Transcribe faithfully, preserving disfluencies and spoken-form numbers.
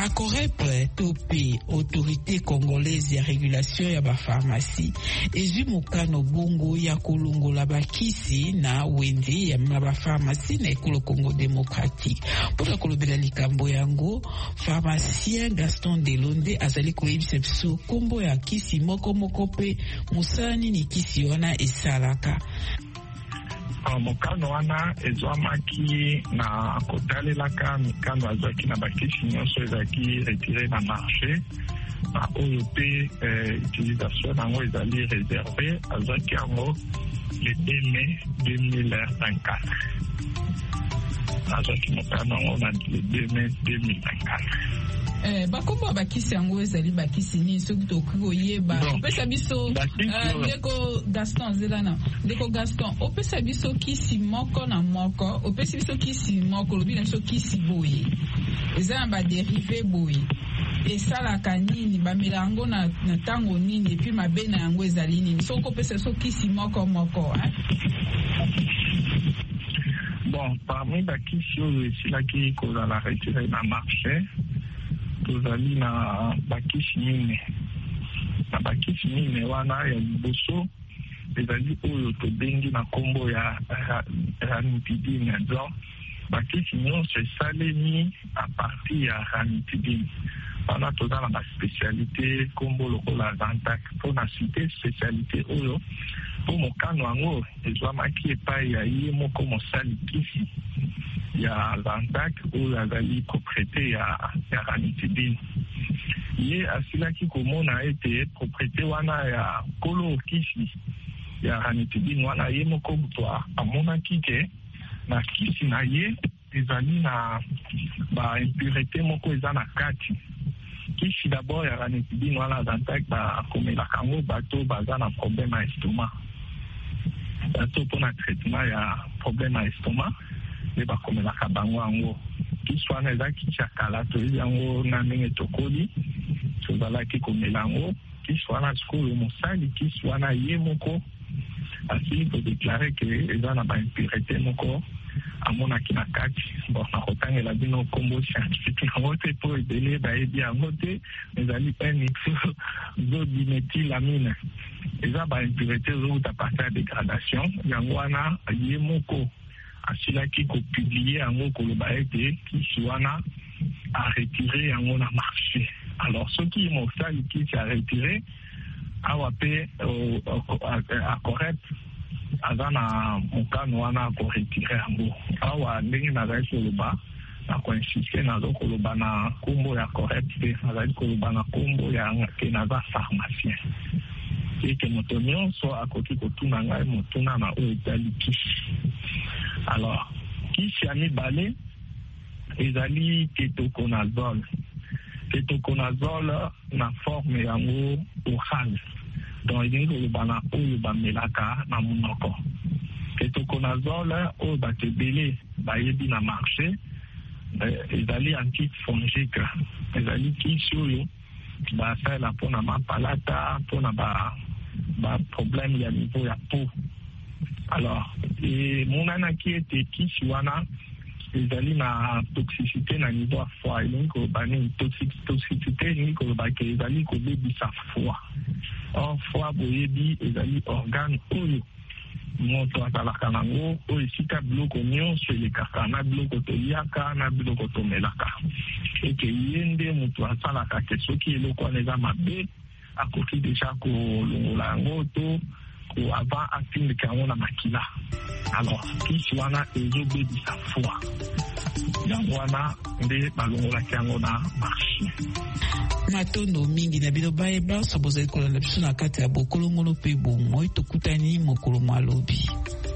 Acorep topé autorité congolaise ya régulation ya ba pharmacie ezwi mokano bongo ya kolongola bakisi na wenze ya ba pharmacie na ekolo Congo démocratique. Pour kolobela likambo yango, pharmacien Gaston Delonde azali koyebisa biso kombo ya kisi moko moko pe musani ni kisi wana esalaka. Mokano wana ezwamaki na kotalelaka mikano azwaki na bakisi nyonso ezalaki retire na marché na oyo pe utilisation nango ezali réservé azwaki yango le deux mai deux mille vingt-quatre. azwaki mokano yango na le deux mai deux mille vingt-quatre. Eh, bakombo bakisi yango ezali bakisi nini soki tokoki koyeba opesa biso ndeko Gaston zelana ndeko Gaston opesa biso kisi moko na moko opesi biso kisi moko lobi na biso kisi boye eza na baderive boye esalaka nini bamela yango na ntango nini epi mabe na yango ezali nini soki opesa biso kisi moko moko eh? Bon, parmi bakisi oyo esilaki kozala retire na marché tozali na bakisi mine na bakisi mine wana ya liboso ezali oyo tobengi na kombo ya ranitidine. Donc bakisi nyonso esalemi a partir ya ranitidine wana toza na baspécialité kombo lokola Zantac. Mpo na cité spécialité oyo mpo mokano yango ezwamaki epai ya ye moko mosali kisi ya Zantac oyo azali propriété ya, ya ranitidine. Ye asilaki komona ete propriété wana ya kolo kisi ya ranitidine wana ye moko buto amonaki ke na kisi na ye ezali na ba impurité moko eza na kati. Kisi d'abord ya ranitidine wana Zantac bakomelaka yango bato baza na problème ya estomac. Bato mpona traitement ya problème ya estomac nde bakomelaka bango yango. Kisi wana eza kisi ya kala toyebi yango na ndenge tokoli tozalaki komela yango. Kisi wana sikoyo mosali kisi wana ye moko asili kodeklare ke eza na baimpurité moko amonaki na kati. Bon, nakotangela bino kombo scientifique yango te po ebele bayebi yango te, ezali n-ixodiméthylamine. Eza baimpurité ezouta partir ya dégradation yango wana ye moko asilaki kopublie yango koloba ete kisi wana a retiré yango na marché. Alors soki mosali kisi a retiré awa pe Acorep aza na mokano wana koretire yango. Awa ndenge nazali koloba na koinsiste nazo koloba na kombo ya Acorep te, nazali koloba na kombo ya ke naza pharmacien eke moto nyonso akoki kotuna ngai motuna na oyo ezali kisi. Alors kisi ya mibale ezali ketoconazole. Ketoconazole na forme yango oral, donc elingi koloba na oyo bamelaka na monoko. Ketoconazole oyo bato ebele bayebi na marché ezali antifongique, ezali kisi oyo basalela mpona mapalata mpona ba ba problème ya niveau ya peau. Alors emonanaki ete kisi wana ezali na toxicité na niveau ya foie. Elingi koloba nini toxicité elingi koloba ke ezali kobebisa foie. Or foie boyebi ezali organe oyo moto azalaka nango oyo esika biloko nyonso elekaka na biloko toliaka na biloko tomelaka. Eke ye nde moto asalaka ke soki eloko wana eza mabe akoki deja kolongola yango to avant atindika yango na makila. Alors kisi wana ezobebisa foie yango wana nde balongolaki yango na marché. Matondo mingi na bino bayeba so bozali kolanda biso na kati ya bokolongono pe bomoi tokutani mokolo malobi.